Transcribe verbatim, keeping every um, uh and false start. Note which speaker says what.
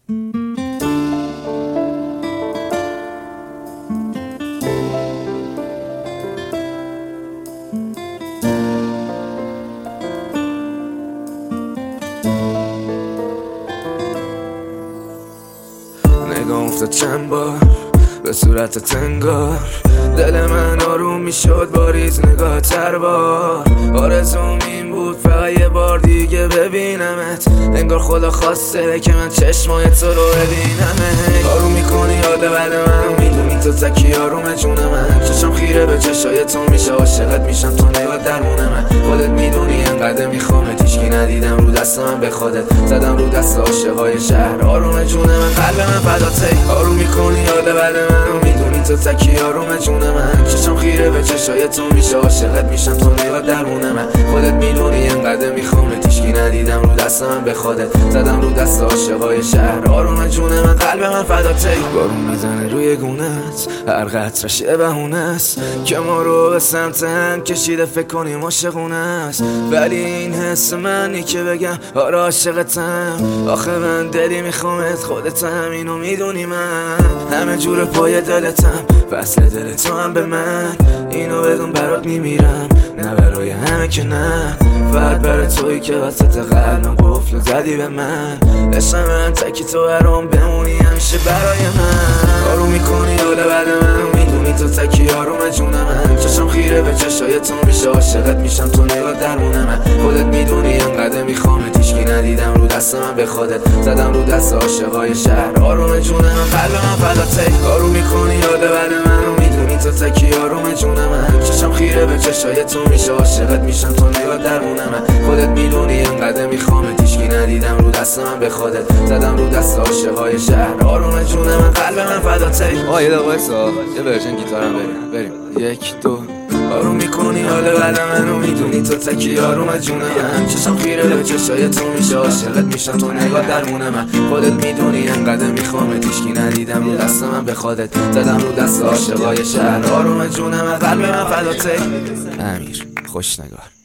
Speaker 1: نگاه افتاد چند بار به صورت تنگار، دل من آروم میشد با ریز نگاه تر بار. آرزوم این بود فقط یه بار دیگه ببینمت، انگار خدا خواسته که من چشمای تو رو ببینمت. آروم میکنی یاد بعد منو، میدونی تو تکی آروم جون من. چشم خیره به چشای تو میشه، عاشقت میشم تو نگاه درمونه من. خودت میدونی انقدر میخوامت، هیچکی ندیدم رو دست من به خودت زدم رو دست عاشقای شهر. آروم جون من، قلب من فداته. آروم میکنی یاد بعد منو، میدونی تو تکی آروم جون من. چشم خیره به چشای تو میشه، عاشقت میشم تو نگاه درمونه من. خودت میدونی انقدر میخوامت، هیچکی ندیدم رو دست من به خودت زدم رو دست عاشقای شهر. آروم جون من، قلب من فداته. بارون میزنه روی گونت، هر قطرش یه بهونه است که ما رو به سمت هم کشیده، فکر کنیم عاشقونه است. ولی این حس منی که بگم آره عاشقتم. آخه من دلی میخوامت، خودتم اینو میدونی من. همه جور پای دلتم، وصل دل تو هم به من. اینو بدون برات میمیرم، نه برای همه که نه، فقط برای تویی که وسط قلبم قفل زدی به من. عشق من تکی تو برام بمونی همیشه برای من. آروم میکنی حال بعد منو، میدونی تو تکی آروم جون من. چشم خیره به چشای تو میشه، عاشقت میشم تو نگاه درمونه من. خودت میدونی انقدر میخوامت، هیچکی ندیدم رو دست من به خودت زدم رو دست عاشقای شهر. آروم جون من، قلب من فداته. آروم میکنی یاد بعد منو، میدونی تو تکی آروم جون من. چشم خیره به چشای تو میشه، عاشقت میشم تو نگاه درمونه من. خودت میدونی انقدر میخوامت، هیچکی ندیدم رو دست من به خودت زدم رو دست عاشقای شهر. آروم جون من، قلب من فداته.
Speaker 2: آه یه دقیقه وایسا، یه ورژن گیتارم بریم بریم
Speaker 1: یک دو. آروم میکنی حال بعد منو، میدونی تو تکی آروم جون من. چشم خیره به چشای تو میشه، عاشقت میشم تو نگاه درمونه من. خودت میدونی انقدر میخوامت، هیچکی ندیدم رو دست من به خودت زدم رو دست عاشقای شهر. آروم جون من، قلب من فداته.
Speaker 2: امیر خوش نگار.